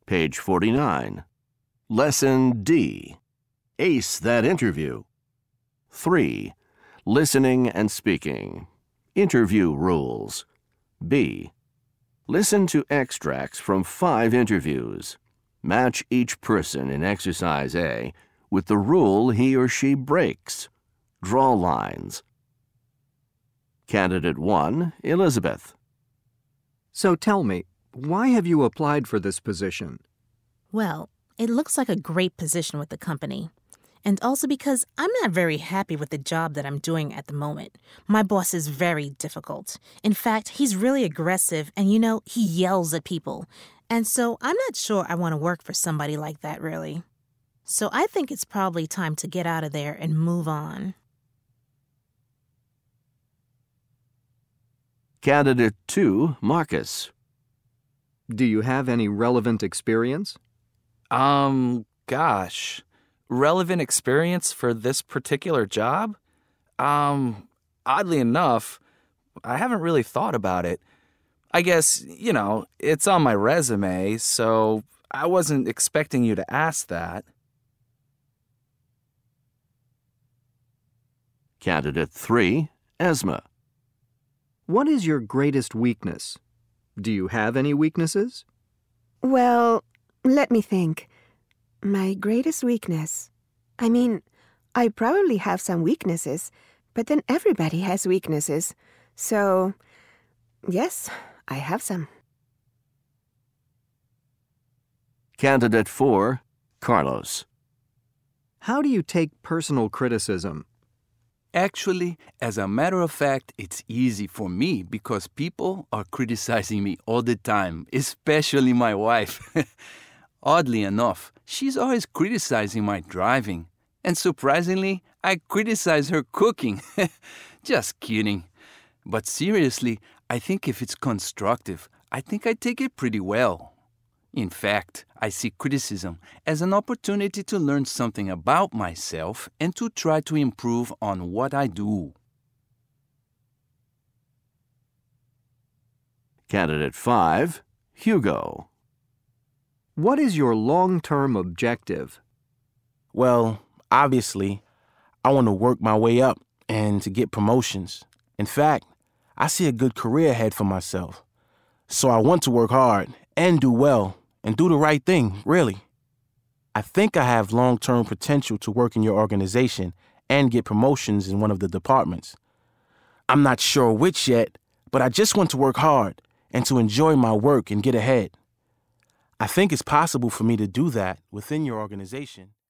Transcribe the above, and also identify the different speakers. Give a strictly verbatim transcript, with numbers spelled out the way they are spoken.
Speaker 1: Page forty-nine. Lesson D. Ace that interview. three. Listening and speaking. Interview rules. B. Listen to extracts from five interviews. Match each person in Exercise A with the rule he or she breaks. Draw lines. Candidate one, Elizabeth.
Speaker 2: So tell me, why have you applied for this position?
Speaker 3: Well, it looks like a great position with the company. And also because I'm not very happy with the job that I'm doing at the moment. My boss is very difficult. In fact, he's really aggressive and, you know, he yells at people. And so I'm not sure I want to work for somebody like that, really. So I think it's probably time to get out of there and move on.
Speaker 1: Candidate two, Marcus.
Speaker 2: Do you have any relevant experience?
Speaker 4: Um, gosh. Relevant experience for this particular job? Um, oddly enough, I haven't really thought about it. I guess, you know, it's on my resume, so I wasn't expecting you to ask that.
Speaker 1: Candidate three, Esma.
Speaker 2: What is your greatest weakness? Do you have any weaknesses?
Speaker 5: Well, let me think. My greatest weakness. I mean, I probably have some weaknesses, but then everybody has weaknesses. So, yes, I have some.
Speaker 1: Candidate four, Carlos.
Speaker 2: How do you take personal criticism?
Speaker 6: Actually, as a matter of fact, it's easy for me because people are criticizing me all the time, especially my wife. Oddly enough, she's always criticizing my driving. And surprisingly, I criticize her cooking. Just kidding. But seriously, I think if it's constructive, I think I take it pretty well. In fact, I see criticism as an opportunity to learn something about myself and to try to improve on what I do.
Speaker 1: Candidate five, Hugo.
Speaker 2: What is your long-term objective?
Speaker 7: Well, obviously, I want to work my way up and to get promotions. In fact, I see a good career ahead for myself. So I want to work hard and do well and do the right thing, really. I think I have long-term potential to work in your organization and get promotions in one of the departments. I'm not sure which yet, but I just want to work hard and to enjoy my work and get ahead. I think it's possible for me to do that within your organization.